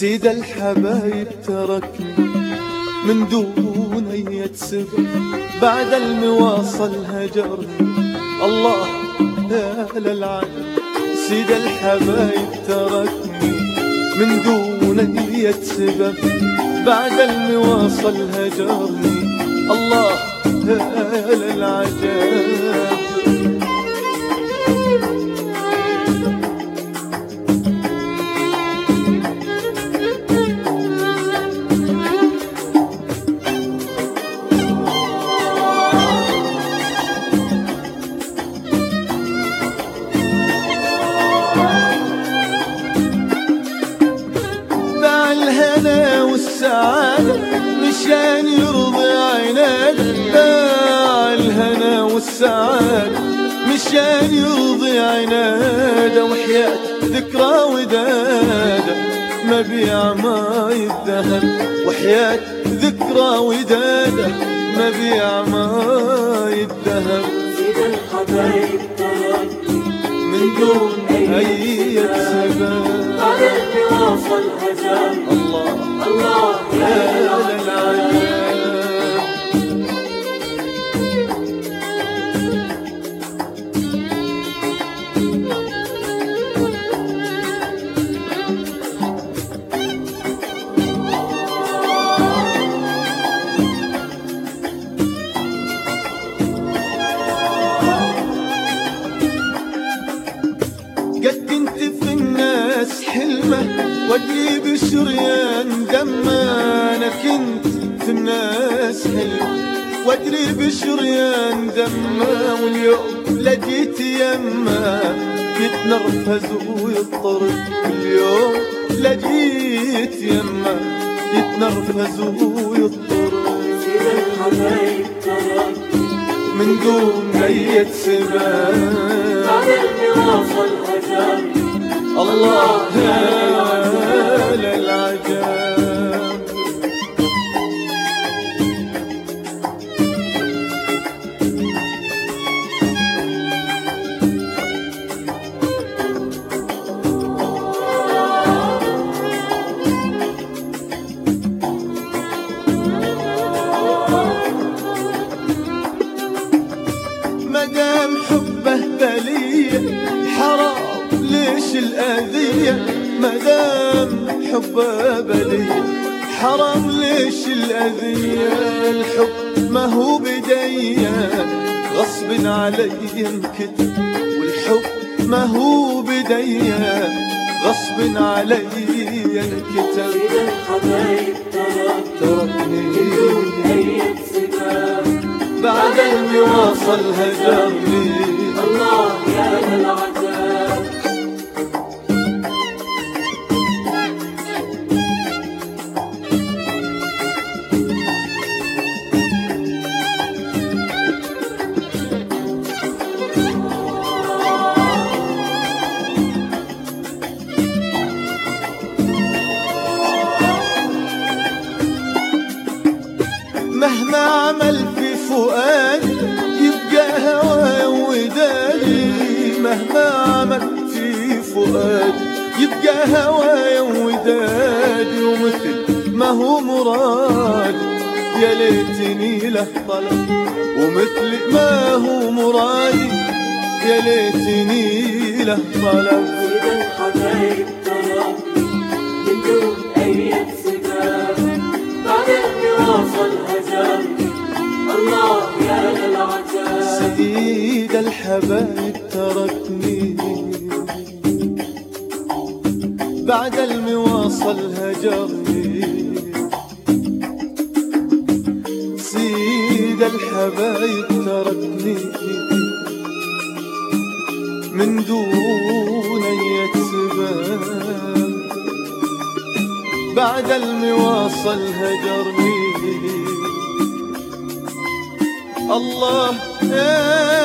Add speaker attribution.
Speaker 1: سيد الحبايب تركني من دون أي سبب، بعد المواصل هجرني الله يا للعجب. سيد الحبايب تركني من دون أي سبب، بعد المواصل هجرني الله يا للعجب. الهنا والسعادة مشان يرضي عناده، باع الهنا والسعادة مشان يرضي عناده، وحياة ذكرى وداده ما بيع ماي الذهب، وحياة ذكرى وداده ما بيع ماي الذهب.
Speaker 2: سيد الحبايب تركني
Speaker 1: من دون أي سبب،
Speaker 2: بعد المواصل هجرني الله يا للعجب.
Speaker 1: قد كنت في الناس حلمة وادلي بشريان دمه، أنا كنت في الناس حلمة وادلي بشريان دمه، واليوم لقيت يمه يتنرفز ويضطرب، واليوم لقيت يمه يتنرفز ويضطرب.
Speaker 2: سيد الحبايب تركني
Speaker 1: من دون أي سبب،
Speaker 2: بعد المواصل هجرني
Speaker 1: الله يا للعجب. مدام حبه بلية حرام ليش الأذية، مدام حبه بلية حرام ليش الأذية. الحب ما هو بدية غصب علي انكتب، والحب ما هو بدية غصب علي انكتب.
Speaker 2: سيد الحبايب
Speaker 1: تركني
Speaker 2: أي سبب،
Speaker 1: بعد المواصل هجرني
Speaker 2: الله يا للعجب.
Speaker 1: مهما عمل في فؤادي يبقى هوايا ودادي، مهما عمل في فؤادي يبقى هوايا ودادي، ومثل ما هو مرادي يا ليتني له طلب، ومثل ما هو مرادي يا ليتني له طلب.
Speaker 2: سيد الحبايب تركني من دون أي سبب، بعد المواصل هجرني الله يا للعجب.
Speaker 1: سيد الحبايب تركني بعد المواصل هجرني، سيد الحبايب تركني من دون أي سبب، بعد المواصل هجرني الله